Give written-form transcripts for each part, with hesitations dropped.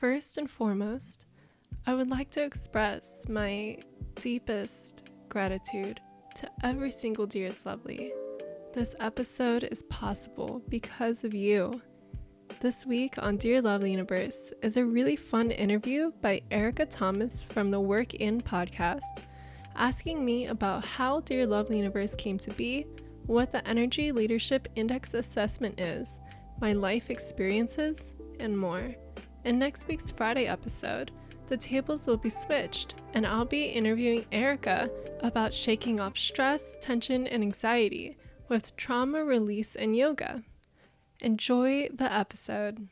First and foremost, I would like to express my deepest gratitude to every single Dearest Lovely. This episode is possible because of you. This week on Dear Lovely Universe is a really fun interview by Erica Thomas from the Work In podcast, asking me about how Dear Lovely Universe came to be, what the Energy Leadership Index assessment is, my life experiences, and more. In next week's Friday episode, the tables will be switched, and I'll be interviewing Erica about shaking off stress, tension, and anxiety with trauma release and yoga. Enjoy the episode.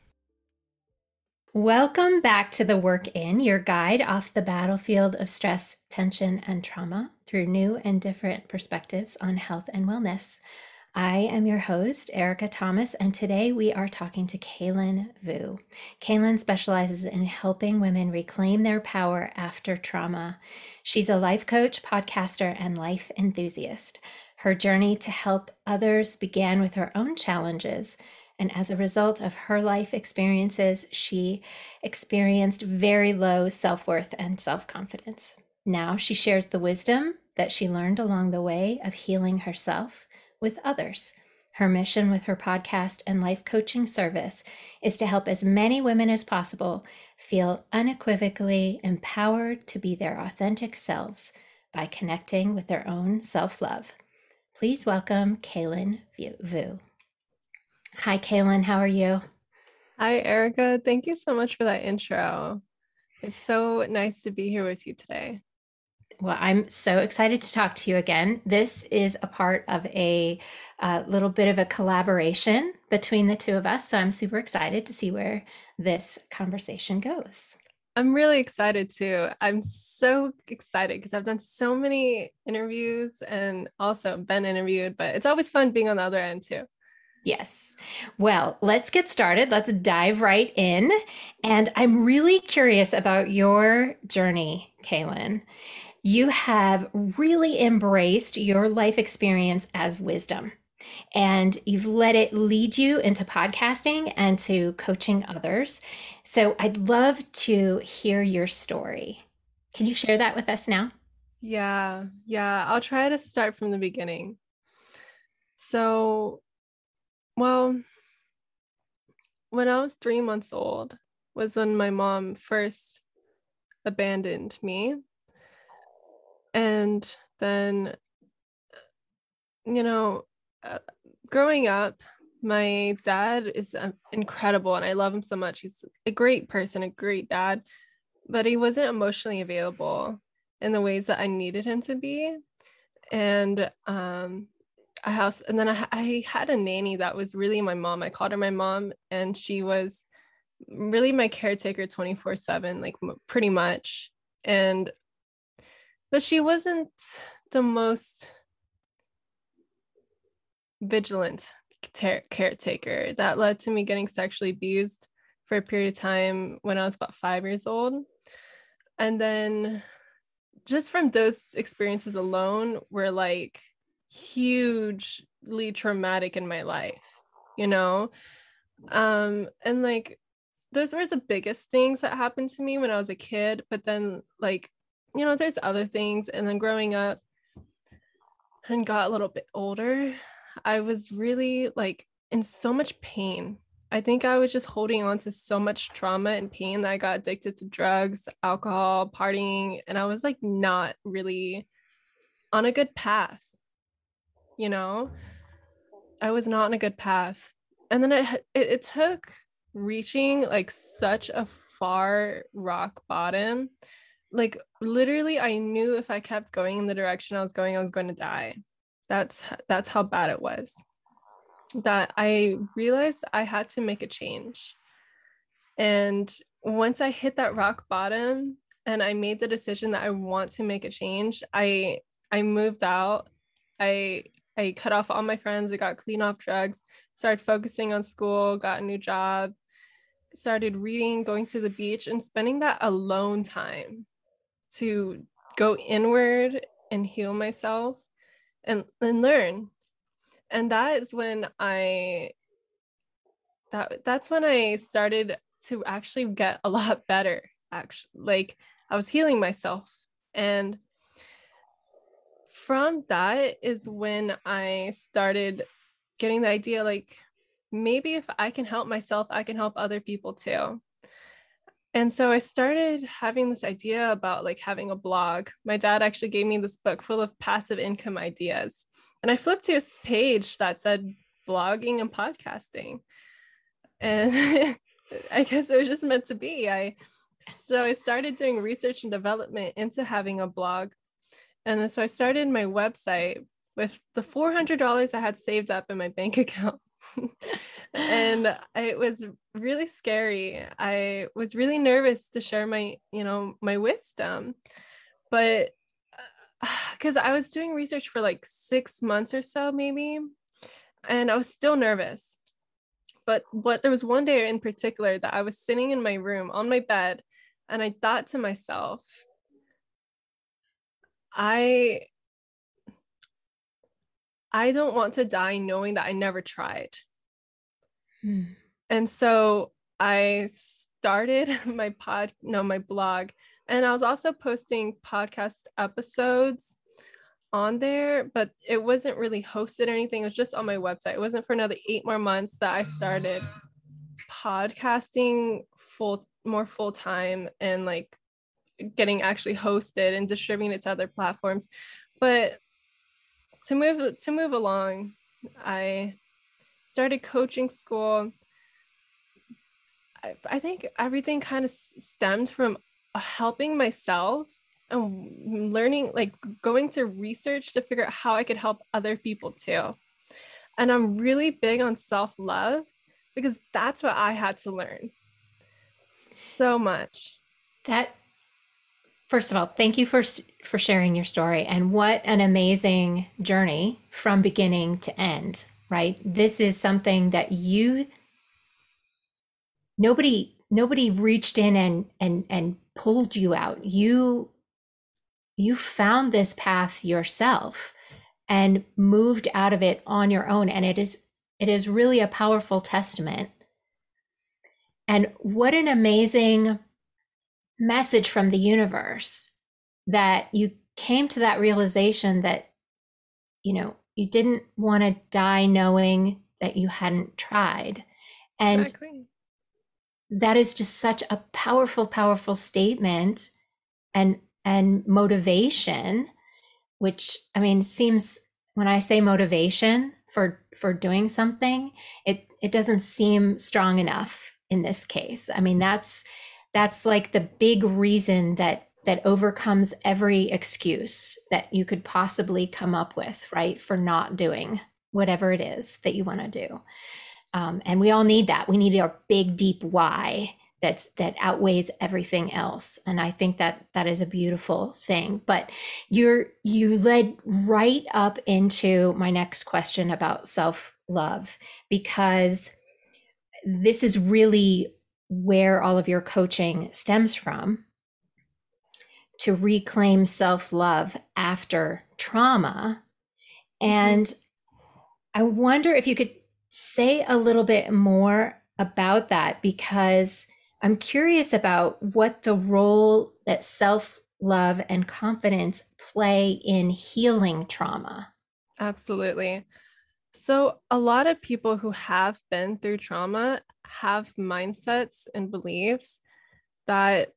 Welcome back to The Work In, your guide off the battlefield of stress, tension, and trauma through new and different perspectives on health and wellness. I am your host, Erica Thomas, and today we are talking to Kaylin Vu. Kaylin specializes in helping women reclaim their power after trauma. She's a life coach, podcaster, and life enthusiast. Her journey to help others began with her own challenges, and as a result of her life experiences, she experienced very low self-worth and self-confidence. Now she shares the wisdom that she learned along the way of healing herself with others. Her mission with her podcast and life coaching service is to help as many women as possible feel unequivocally empowered to be their authentic selves by connecting with their own self-love. Please welcome Kaylin Vu. Hi, Kaylin. How are you? Hi, Erica. Thank you so much for that intro. It's so nice to be here with you today. Well, I'm so excited to talk to you again. This is a part of a little bit of a collaboration between the two of us. So I'm super excited to see where this conversation goes. I'm really excited too. I'm so excited because I've done so many interviews and also been interviewed, but it's always fun being on the other end too. Yes. Well, let's get started. Let's dive right in. And I'm really curious about your journey, Kaylin. You have really embraced your life experience as wisdom, and you've let it lead you into podcasting and to coaching others. So I'd love to hear your story. Can you share that with us now? Yeah. I'll try to start from the beginning. So, well, when I was 3 months old was when my mom first abandoned me. And then, growing up, my dad is incredible and I love him so much. He's a great person, a great dad, but he wasn't emotionally available in the ways that I needed him to be. And I had a nanny that was really my mom. I called her my mom, and she was really my caretaker 24/7, like pretty much. But she wasn't the most vigilant caretaker. That led to me getting sexually abused for a period of time when I was about 5 years old. And then just from those experiences alone were like hugely traumatic in my life, and like those were the biggest things that happened to me when I was a kid. But then there's other things. And then growing up and got a little bit older, I was really like in so much pain. I think I was just holding on to so much trauma and pain that I got addicted to drugs, alcohol, partying, and I was like not really on a good path. I was not on a good path. And then it took reaching like such a far rock bottom. Like literally, I knew if I kept going in the direction I was going to die. That's how bad it was, that I realized I had to make a change. And once I hit that rock bottom and I made the decision that I want to make a change, I moved out. I cut off all my friends. I got clean off drugs, started focusing on school, got a new job, started reading, going to the beach, and spending that alone time to go inward and heal myself and learn. And that is when that's when I started to actually get a lot better. Actually, like I was healing myself. And from that is when I started getting the idea, like, maybe if I can help myself, I can help other people too. And so I started having this idea about like having a blog. My dad actually gave me this book full of passive income ideas. And I flipped to his page that said blogging and podcasting. And I guess it was just meant to be. So I started doing research and development into having a blog. And then so I started my website with the $400 I had saved up in my bank account. And it was really scary. I was really nervous to share my, my wisdom, but because I was doing research for like 6 months or so, maybe, and I was still nervous. But there was one day in particular that I was sitting in my room on my bed, and I thought to myself, I don't want to die knowing that I never tried. And so I started my blog, and I was also posting podcast episodes on there, but it wasn't really hosted or anything. It was just on my website. It wasn't for another 8 more months that I started podcasting more full time and like getting actually hosted and distributing it to other platforms. But to move along, I started coaching school. I think everything kind of stemmed from helping myself and learning, like going to research to figure out how I could help other people too. And I'm really big on self-love because that's what I had to learn so much. That, first of all, thank you for sharing your story, and what an amazing journey from beginning to end, right? This is something that nobody reached in and pulled you out. You found this path yourself and moved out of it on your own, and it is really a powerful testament. And what an amazing message from the universe that you came to that realization that you didn't want to die knowing that you hadn't tried. And exactly. That is just such a powerful statement and motivation, which, I mean, seems, when I say motivation for doing something, it doesn't seem strong enough in this case. I mean, that's like the big reason that overcomes every excuse that you could possibly come up with, right, for not doing whatever it is that you want to do. And we all need that. We need our big, deep why that outweighs everything else. And I think that is a beautiful thing. But you led right up into my next question about self-love, because this is really where all of your coaching stems from, to reclaim self-love after trauma. And I wonder if you could say a little bit more about that, because I'm curious about what the role that self-love and confidence play in healing trauma. Absolutely. So a lot of people who have been through trauma have mindsets and beliefs that,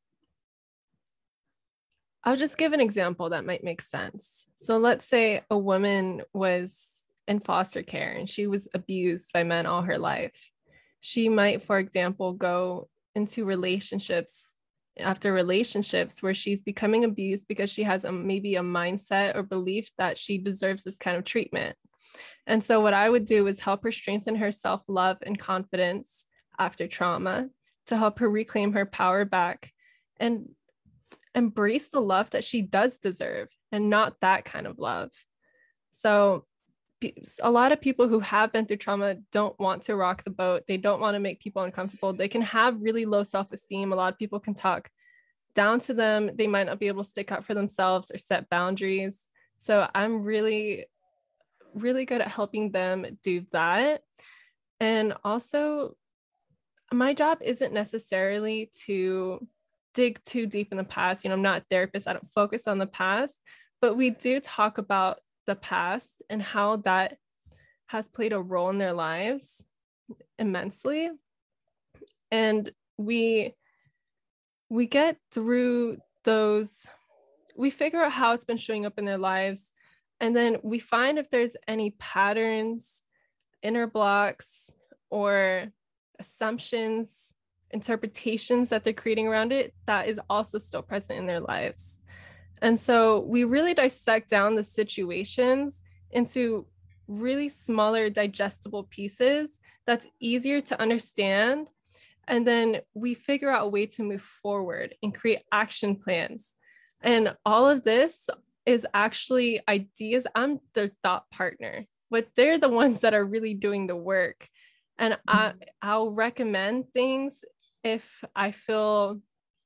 I'll just give an example that might make sense. So let's say a woman was in foster care and she was abused by men all her life. She might, for example, go into relationships after relationships where she's becoming abused because she has maybe a mindset or belief that she deserves this kind of treatment. And so what I would do is help her strengthen her self-love and confidence after trauma, to help her reclaim her power back and embrace the love that she does deserve, and not that kind of love. So a lot of people who have been through trauma don't want to rock the boat. They don't want to make people uncomfortable. They can have really low self-esteem. A lot of people can talk down to them. They might not be able to stick up for themselves or set boundaries. So I'm really, really good at helping them do that. And also, my job isn't necessarily to dig too deep in the past. I'm not a therapist. I don't focus on the past, but we do talk about the past and how that has played a role in their lives immensely. And we get through those, we figure out how it's been showing up in their lives. And then we find if there's any patterns, inner blocks, or assumptions, interpretations that they're creating around it that is also still present in their lives. And so we really dissect down the situations into really smaller, digestible pieces that's easier to understand. And then we figure out a way to move forward and create action plans. And all of this is actually ideas. I'm their thought partner, but they're the ones that are really doing the work. And I'll recommend things if I feel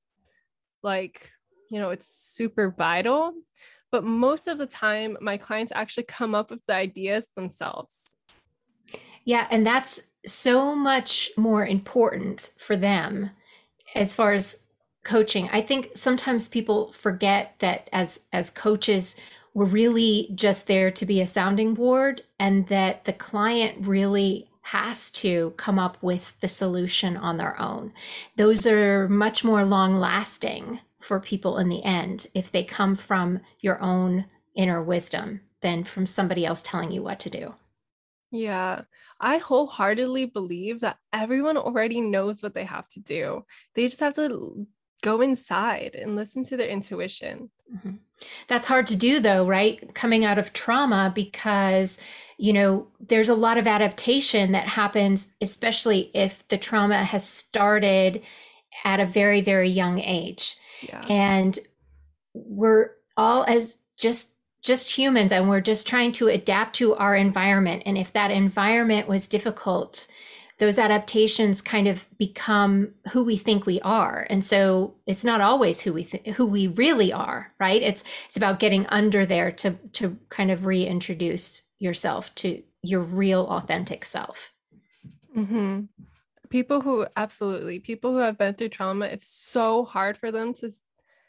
like, it's super vital. But most of the time, my clients actually come up with the ideas themselves. Yeah, and that's so much more important for them as far as coaching. I think sometimes people forget that as coaches, we're really just there to be a sounding board, and that the client really has to come up with the solution on their own. Those are much more long lasting for people in the end if they come from your own inner wisdom than from somebody else telling you what to do. Yeah, I wholeheartedly believe that everyone already knows what they have to do. They just have to go inside and listen to their intuition. Mm-hmm. That's hard to do though, right? Coming out of trauma, because, there's a lot of adaptation that happens, especially if the trauma has started at a very, very young age. Yeah. And we're all as just humans, and we're just trying to adapt to our environment. And if that environment was difficult, those adaptations kind of become who we think we are. And so it's not always who we really are, right? It's about getting under there to kind of reintroduce yourself to your real authentic self. Mm-hmm. People who have been through trauma, it's so hard for them to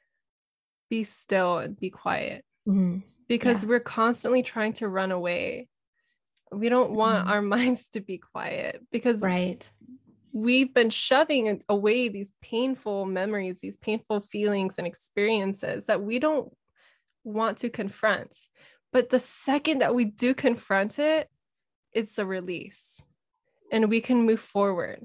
be still and be quiet, because we're constantly trying to run away. We don't want our minds to be quiet, because we've been shoving away these painful memories, these painful feelings and experiences that we don't want to confront. But the second that we do confront it, it's a release and we can move forward.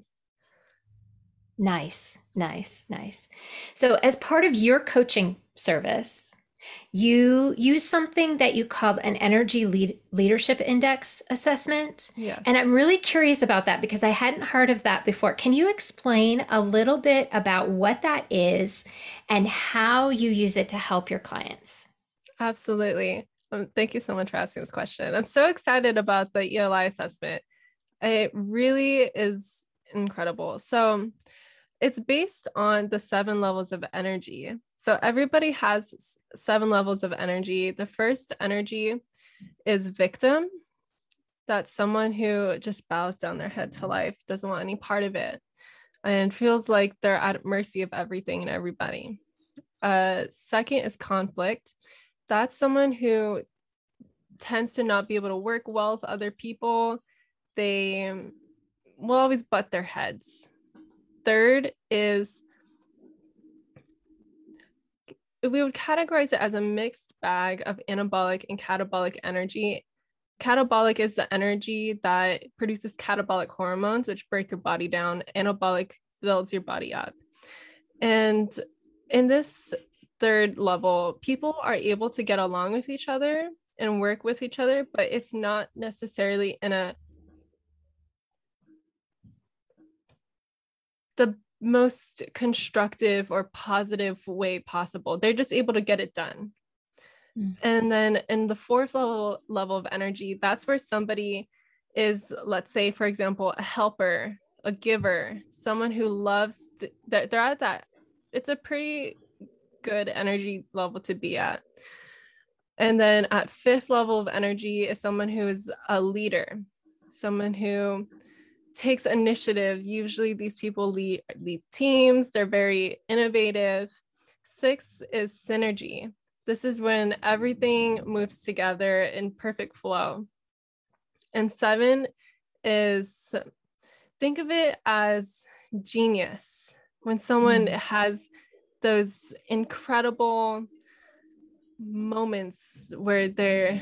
Nice. So as part of your coaching service, you use something that you called an energy leadership index assessment. Yes. And I'm really curious about that because I hadn't heard of that before. Can you explain a little bit about what that is and how you use it to help your clients? Absolutely. Thank you so much for asking this question. I'm so excited about the ELI assessment. It really is incredible. So it's based on the 7 levels of energy. So everybody has 7 levels of energy. The first energy is victim. That's someone who just bows down their head to life, doesn't want any part of it, and feels like they're at mercy of everything and everybody. Second is conflict. That's someone who tends to not be able to work well with other people. They will always butt their heads. Third is, we would categorize it as a mixed bag of anabolic and catabolic energy. Catabolic is the energy that produces catabolic hormones, which break your body down. Anabolic builds your body up. And in this third level, people are able to get along with each other and work with each other, but it's not necessarily in the most constructive or positive way possible. They're just able to get it done. And then in the fourth level of energy, that's where somebody is, let's say, for example, a helper, a giver, someone who loves that. They're at that. It's a pretty good energy level to be at. And then at fifth level of energy is someone who is a leader, someone who takes initiative. Usually these people lead teams. They're very innovative. 6 is synergy. This is when everything moves together in perfect flow. And 7 is, think of it as genius. When someone has those incredible moments where they're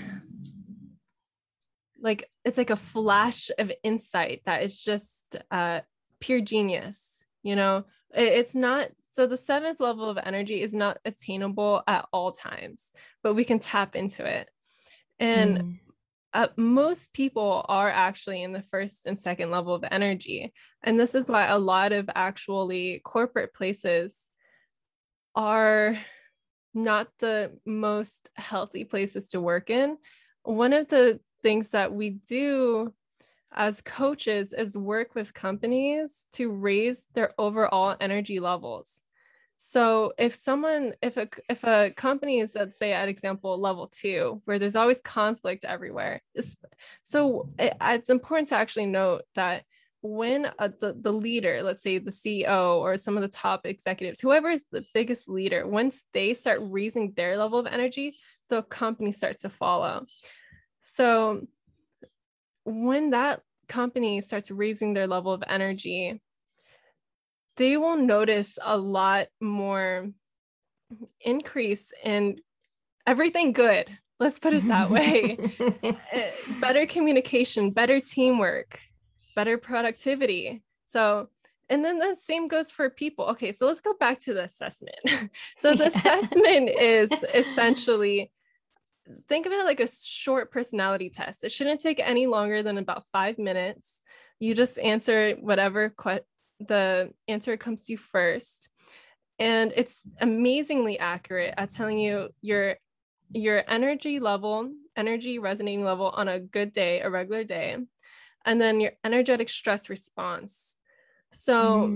like, it's like a flash of insight that is just pure genius, you know. It's not, so the 7th level of energy is not attainable at all times, but we can tap into it. And most people are actually in the 1st and 2nd level of energy. And this is why a lot of actually corporate places are not the most healthy places to work in. One of the things that we do as coaches is work with companies to raise their overall energy levels. So if a company is, let's say, at example, level 2, where there's always conflict everywhere. So it's important to actually note that when the leader, let's say the CEO or some of the top executives, whoever is the biggest leader, once they start raising their level of energy, the company starts to follow. So when that company starts raising their level of energy, they will notice a lot more increase in everything good. Let's put it that way. Better communication, better teamwork, better productivity. So, and then the same goes for people. Okay, so let's go back to the assessment. So the assessment is essentially, think of it like a short personality test. It shouldn't take any longer than about 5 minutes. You just answer whatever the answer comes to you first. And it's amazingly accurate at telling you your energy resonating level on a good day, a regular day, and then your energetic stress response. So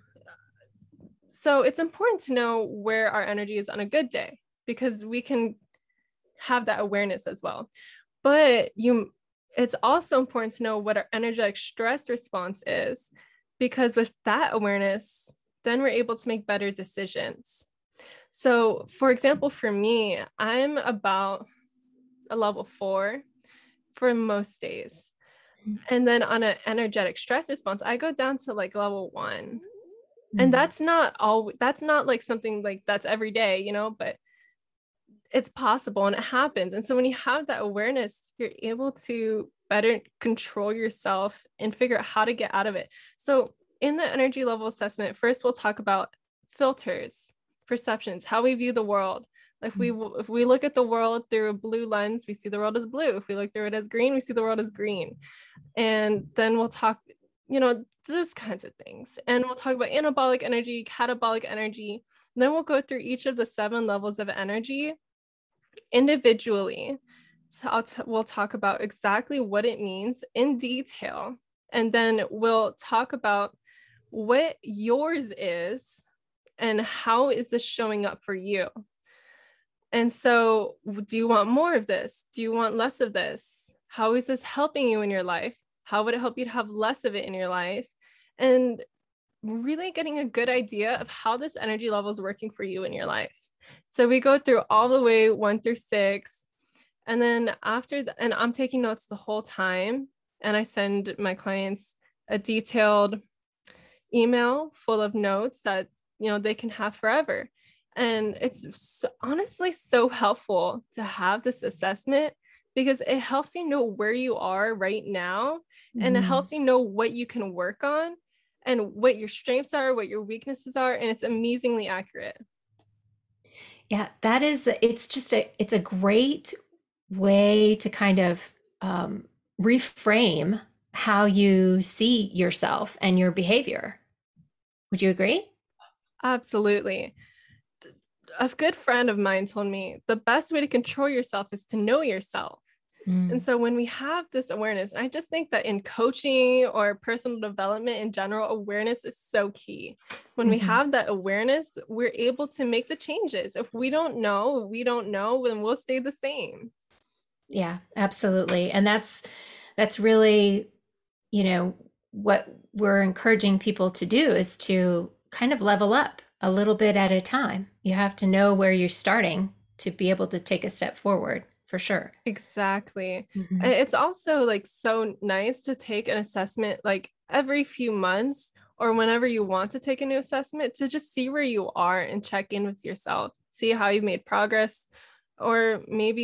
it's important to know where our energy is on a good day, because we can have that awareness as well. But it's also important to know what our energetic stress response is, because with that awareness, then we're able to make better decisions. So for example, for me, I'm about a level 4 for most days. And then on an energetic stress response, I go down to like level 1. And that's not like something like that's every day, you know, but it's possible and it happens. And so when you have that awareness, you're able to better control yourself and figure out how to get out of it. So in the energy level assessment, first we'll talk about filters, perceptions, how we view the world. Like if we look at the world through a blue lens, we see the world as blue. If we look through it as green, we see the world as green. And then we'll talk, you know, those kinds of things. And we'll talk about anabolic energy, catabolic energy. And then we'll go through each of the 7 levels of energy individually. So we'll talk about exactly what it means in detail. And then we'll talk about what yours is and how is this showing up for you. And so do you want more of this? Do you want less of this? How is this helping you in your life? How would it help you to have less of it in your life? And really getting a good idea of how this energy level is working for you in your life. So we go through all the way 1 through 6. And then and I'm taking notes the whole time. And I send my clients a detailed email full of notes that, you know, they can have forever. And it's honestly so helpful to have this assessment, because it helps you know where you are right now. And it helps you know what you can work on and what your strengths are, what your weaknesses are. And it's amazingly accurate. Yeah, it's a great way to kind of reframe how you see yourself and your behavior. Would you agree? Absolutely. A good friend of mine told me the best way to control yourself is to know yourself. And so when we have this awareness, I just think that in coaching or personal development in general, awareness is so key. When we have that awareness, we're able to make the changes. If we don't know, then we'll stay the same. Yeah, absolutely. And that's really, you know, what we're encouraging people to do is to kind of level up a little bit at a time. You have to know where you're starting to be able to take a step forward, for sure. Exactly. Mhm. It's also like so nice to take an assessment like every few months or whenever you want to take a new assessment to just see where you are and check in with yourself, see how you made progress, or maybe,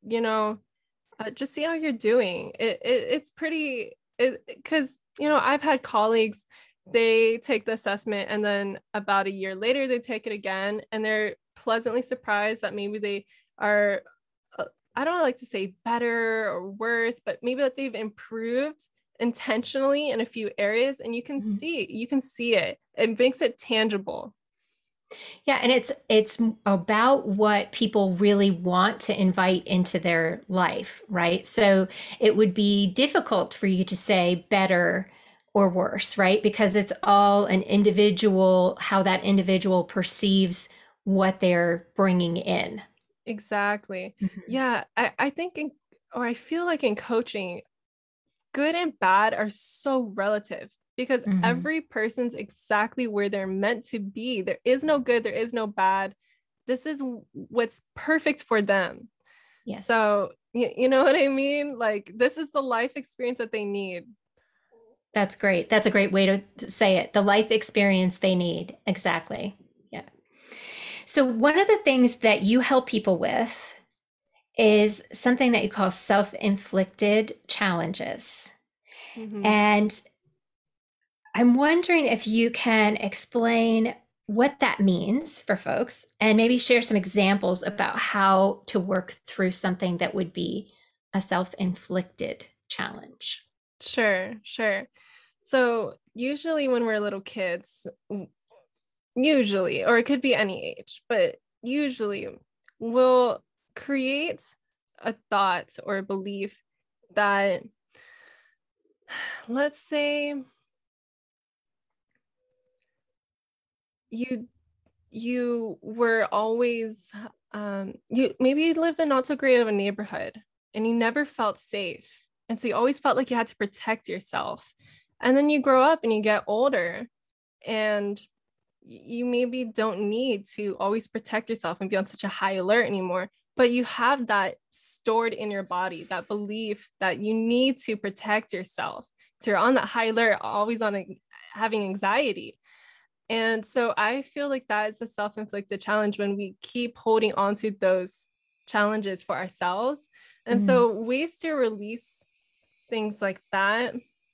just see how you're doing. It's pretty, because, I've had colleagues, they take the assessment and then about a year later, they take it again and they're pleasantly surprised that maybe they are I don't like to say better or worse, but maybe that they've improved intentionally in a few areas, and Mhm. you can see it. It makes it tangible. Yeah, and it's about what people really want to invite into their life, right? So it would be difficult for you to say better or worse, right? Because it's all an individual, how that individual perceives what they're bringing in. Exactly. Mhm. Yeah, I think or I feel like in coaching, good and bad are so relative because Mhm. every person's exactly where they're meant to be. There is no good, there is no bad. This is what's perfect for them. Yes. So, you know what I mean? Like, this is the life experience that they need. That's great. That's a great way to say it. The life experience they need. Exactly. Yeah. So, one of the things that you help people with is something that you call self inflicted challenges. Mhm. And I'm wondering if you can explain what that means for folks and maybe share some examples about how to work through something that would be a self inflicted challenge. Sure, sure. So, usually when we're little kids, usually, or it could be any age, but usually we'll create a thought or a belief that, let's say, you you were always you maybe you lived in not so great of a neighborhood and you never felt safe, and so you always felt like you had to protect yourself, and then you grow up and you get older and you maybe don't need to always protect yourself and be on such a high alert anymore, but you have that stored in your body, that belief that you need to protect yourself, so you're on that high alert, always having anxiety. And so I feel like that is a self-inflicted challenge when we keep holding on to those challenges for ourselves. And Mm, so ways to release things like that.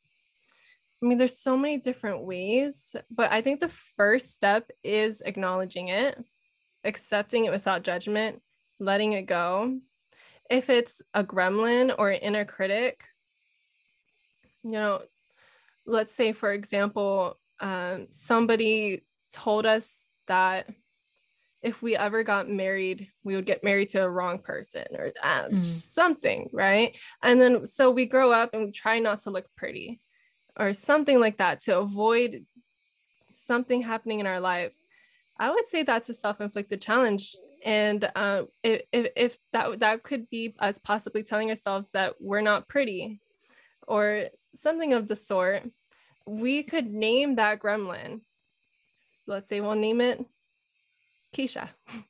I mean, there's so many different ways, but I think the first step is acknowledging it, accepting it without judgment, letting it go. If it's a gremlin or an inner critic, you know, let's say, for example, somebody told us that if we ever got married, we would get married to a wrong person or mm, something, right? And then so we grow up and we try not to look pretty or something like that to avoid something happening in our lives. I would say that's a self-inflicted challenge. And if that could be us possibly telling ourselves that we're not pretty or something of the sort, we could name that gremlin. So let's say we'll name it Keisha.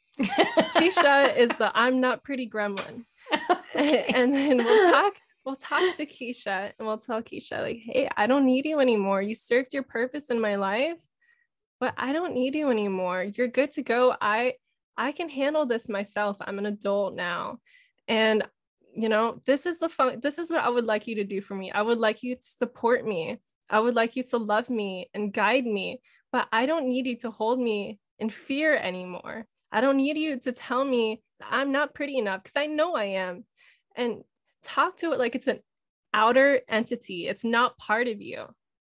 Keisha is the I'm not pretty gremlin. okay. And then we'll talk to Keisha and we'll tell Keisha, like, hey, I don't need you anymore. You served your purpose in my life, but I don't need you anymore. You're good to go. I can handle this myself. I'm an adult now. And this is this is what I would like you to do for me. I would like you to support me. I would like you to love me and guide me, but I don't need you to hold me in fear anymore. I don't need you to tell me that I'm not pretty enough because I know I am. And talk to it like it's an outer entity. It's not part of you.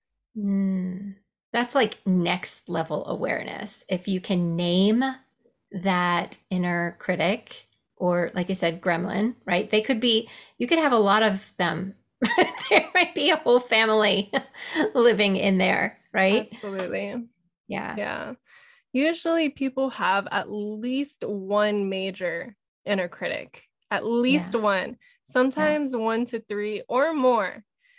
Mm. That's like next level awareness. If you can name that inner critic, or like you said, gremlin, right? They could be, you could have a lot of them. There might be a whole family living in there, right? Absolutely. Yeah. Yeah. Usually people have at least one major inner critic, at least Yeah. one, Yeah. sometimes one to three or more.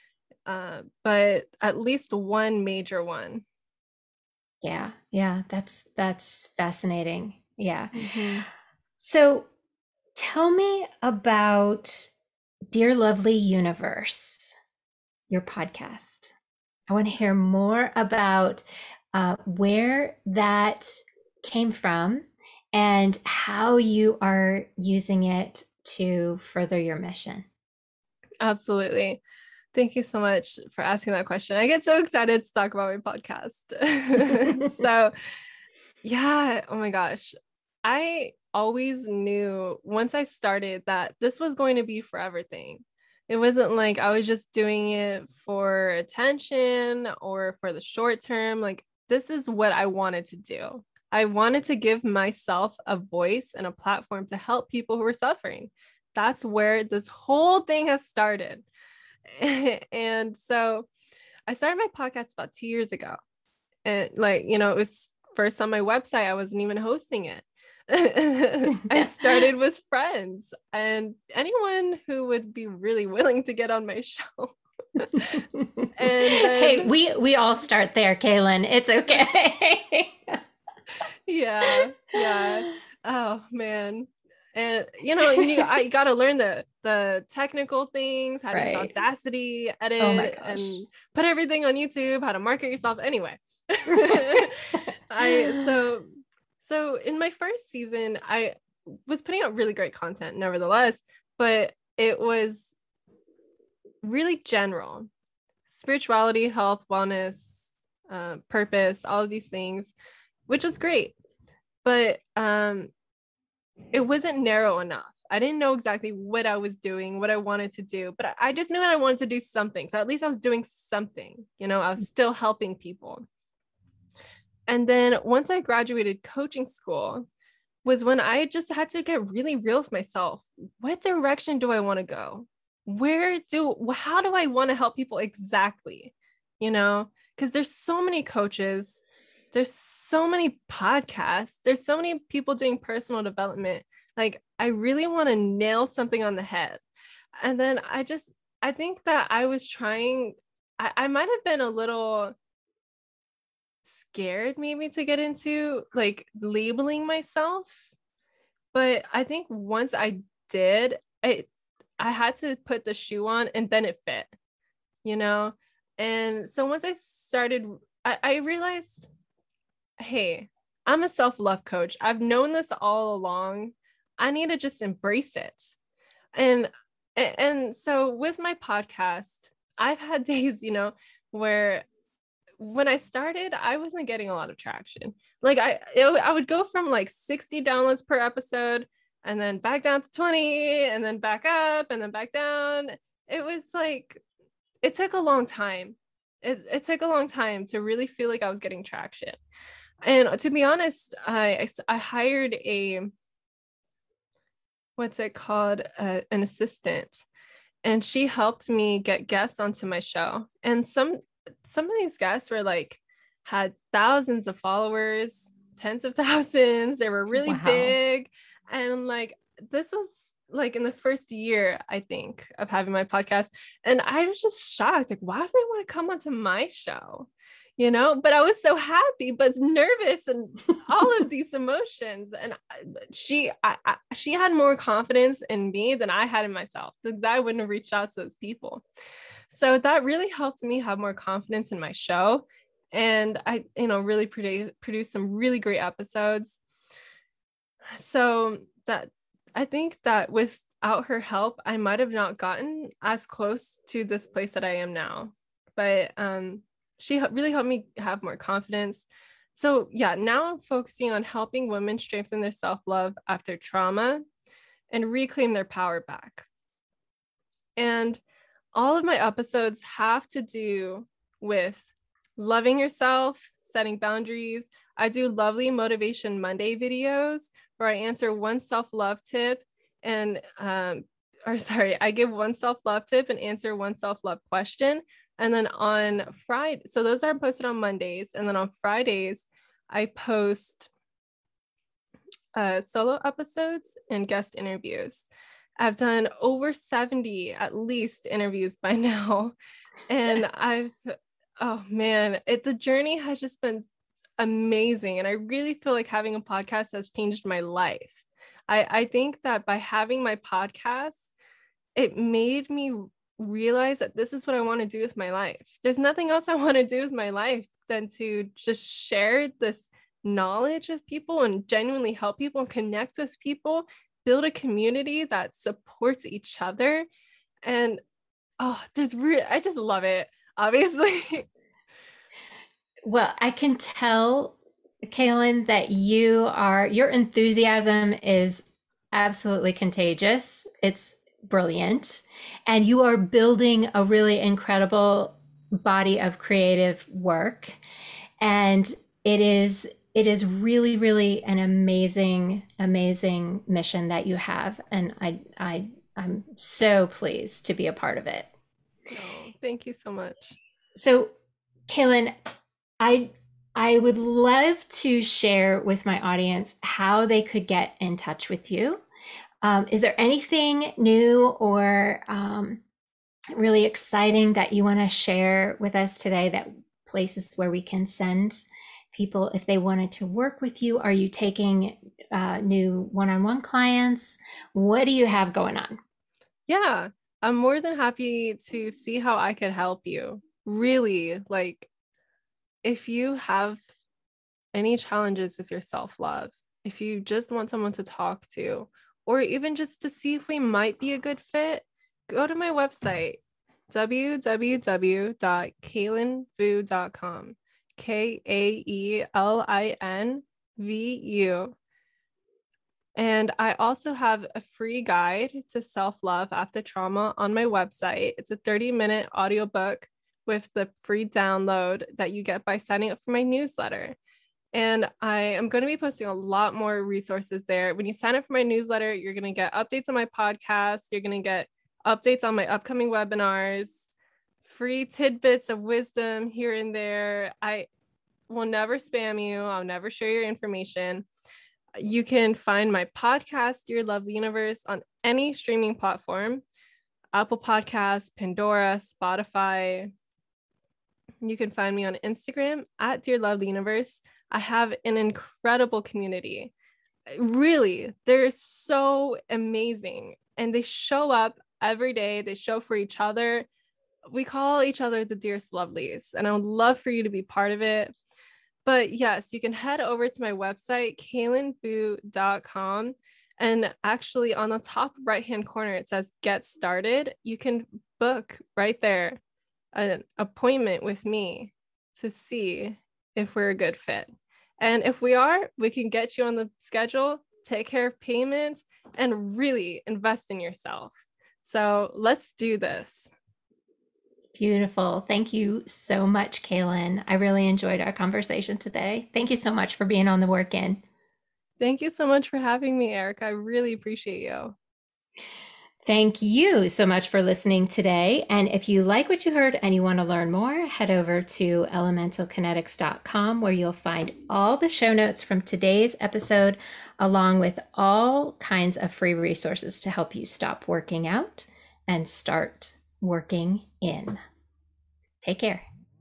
but at least one major one. Yeah. Yeah. That's fascinating. Yeah. Mm-hmm. So tell me about Dear Lovely Universe, your podcast. I want to hear more about where that came from and how you are using it to further your mission. Absolutely. Thank you so much for asking that question. I get so excited to talk about my podcast. So, yeah, oh my gosh. I always knew once I started that this was going to be a forever thing. It wasn't like I was just doing it for attention or for the short term. Like, this is what I wanted to do. I wanted to give myself a voice and a platform to help people who were suffering. That's where this whole thing has started. And so I started my podcast about 2 years ago. And it was first on my website. I wasn't even hosting it. I started with friends and anyone who would be really willing to get on my show. And hey, we all start there, Kaylin. It's okay. yeah. Oh man. And I got to learn the technical things, how to use Audacity, edit, and put everything on YouTube, how to market yourself. Anyway, so in my first season, I was putting out really great content, nevertheless, but it was really general: spirituality, health, wellness, purpose, all of these things, which was great, but it wasn't narrow enough. I didn't know exactly what I was doing, what I wanted to do, but I just knew that I wanted to do something. So at least I was doing something, I was still helping people. And then once I graduated coaching school was when I just had to get really real with myself. What direction do I want to go? How do I want to help people exactly? Because there's so many coaches, there's so many podcasts, there's so many people doing personal development. Like, I really want to nail something on the head. And then I think that I was trying, I might have been a little scared maybe to get into like labeling myself. But I think once I did, I had to put the shoe on and then it fit, And so once I started, I realized, hey, I'm a self-love coach. I've known this all along. I need to just embrace it. And so with my podcast, I've had days, where when I started, I wasn't getting a lot of traction. Like I would go from like 60 downloads per episode and then back down to 20 and then back up and then back down. It was like, it took a long time. It took a long time to really feel like I was getting traction. And to be honest, I hired what's it called? An assistant. And she helped me get guests onto my show. And some of these guests were like, had thousands of followers, tens of thousands. They were really big. And like, this was like in the first year, I think, of having my podcast. And I was just shocked. Like, why would I want to come onto my show? But I was so happy, but nervous and all of these emotions. And she had more confidence in me than I had in myself, because I wouldn't have reached out to those people. So that really helped me have more confidence in my show. And I, really produced some really great episodes. So that, I think that without her help, I might have not gotten as close to this place that I am now. But she really helped me have more confidence. So yeah, now I'm focusing on helping women strengthen their self-love after trauma and reclaim their power back. And all of my episodes have to do with loving yourself, setting boundaries. I do lovely Motivation Monday videos where I answer one self-love tip and I give one self-love tip and answer one self-love question. And then on Friday, so those are posted on Mondays. And then on Fridays, I post solo episodes and guest interviews. I've done over 70 at least interviews by now. And oh man, the journey has just been amazing. And I really feel like having a podcast has changed my life. I think that by having my podcast, it made me realize that this is what I want to do with my life. There's nothing else I want to do with my life than to just share this knowledge with people and genuinely help people and connect with people, build a community that supports each other. And I just love it, obviously. Well, I can tell, Kaylin, that your enthusiasm is absolutely contagious. It's brilliant. And you are building a really incredible body of creative work. And it is really, really an amazing, amazing mission that you have. And I'm so pleased to be a part of it. Oh, thank you so much. So, Kaylin, I I would love to share with my audience how they could get in touch with you. Is there anything new or really exciting that you want to share with us today, that places where we can send people if they wanted to work with you? Are you taking new one-on-one clients? What do you have going on? Yeah, I'm more than happy to see how I could help you. Really, like if you have any challenges with your self-love, if you just want someone to talk to, or even just to see if we might be a good fit, go to my website, www.kaelinvu.com, KAELINVU. And I also have a free guide to self-love after trauma on my website. It's a 30-minute audiobook with the free download that you get by signing up for my newsletter. And I am going to be posting a lot more resources there. When you sign up for my newsletter, you're going to get updates on my podcast. You're going to get updates on my upcoming webinars, free tidbits of wisdom here and there. I will never spam you. I'll never share your information. You can find my podcast, Dear Lovely Universe, on any streaming platform, Apple Podcasts, Pandora, Spotify. You can find me on Instagram at Dear Lovely Universe. I have an incredible community. Really, they're so amazing. And they show up every day. They show for each other. We call each other the Dearest Lovelies. And I would love for you to be part of it. But yes, you can head over to my website, kaelinvu.com. And actually on the top right-hand corner, it says Get Started. You can book right there an appointment with me to see if we're a good fit. And if we are, we can get you on the schedule, take care of payments, and really invest in yourself. So let's do this. Beautiful. Thank you so much, Kaylin. I really enjoyed our conversation today. Thank you so much for being on the Work In. Thank you so much for having me, Erica. I really appreciate you. Thank you so much for listening today. And if you like what you heard and you want to learn more, head over to elementalkinetics.com, where you'll find all the show notes from today's episode, along with all kinds of free resources to help you stop working out and start working in. Take care.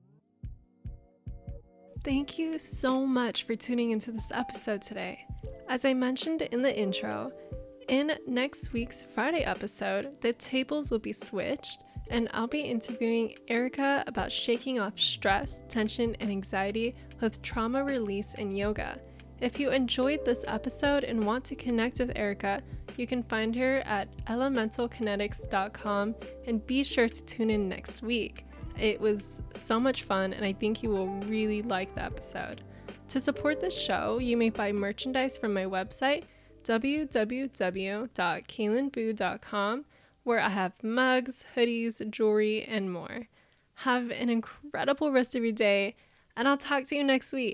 Thank you so much for tuning into this episode today. As I mentioned in the intro, in next week's Friday episode, the tables will be switched, and I'll be interviewing Erica about shaking off stress, tension, and anxiety with trauma release and yoga. If you enjoyed this episode and want to connect with Erica, you can find her at elementalkinetics.com, and be sure to tune in next week. It was so much fun, and I think you will really like the episode. To support this show, you may buy merchandise from my website, www.kaelinvu.com, where I have mugs, hoodies, jewelry, and more. Have an incredible rest of your day, and I'll talk to you next week.